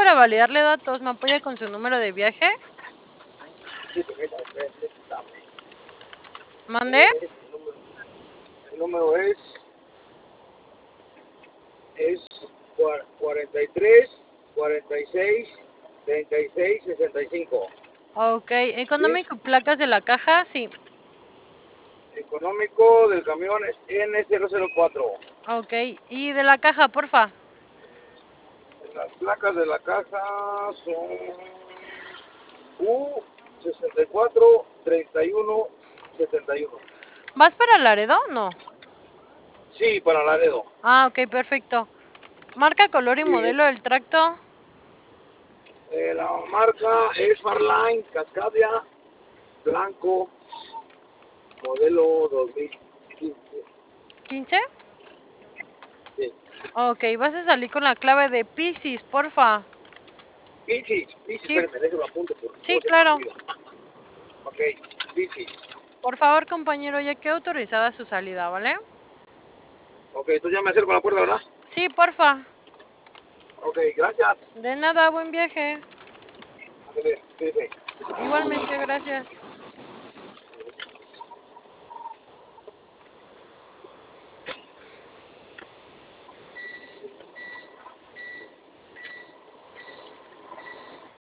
para validarle datos, ¿me apoya con su número de viaje? Sí, perfectamente. ¿Mande? El número es 43, 46, 36, 65. Ok, ¿Sí? económico, placas de la caja, sí. Económico del camión es N004. Ok, y de la caja, porfa. Las placas de la caja son U64 31 71. ¿Vas para Laredo? No. Sí, para Laredo. Ah, ok, perfecto. Marca, color y Muy bien. modelo del tracto. La marca es Farline Cascadia blanco, modelo 2015. ¿15? Sí. Ok, vas a salir con la clave de Piscis, porfa. Bici, Sí, espérenme, déjelo apunto porque sí, luego se me claro. olvida. Ok, bici. Por favor, compañero, ya quedó autorizada su salida, ¿vale? Ok, entonces ya me acerco a la puerta, ¿verdad? Sí, porfa. Ok, gracias. De nada, buen viaje. A ver, fíjese. Igualmente, gracias.